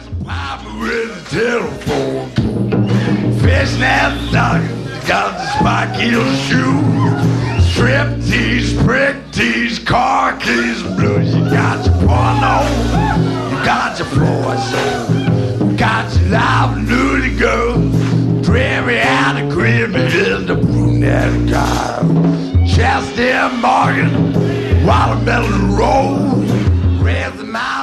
Papa with the telephone. Fishnet nuggets, got the spike heel shoes. Strip tees, prick tees, car keys, blues. You got your porno, you got your floor soul. You got your live nudie girl. Dreary out of creamy in the brunette guy. Chester Morgan, watermelon roll. Raise the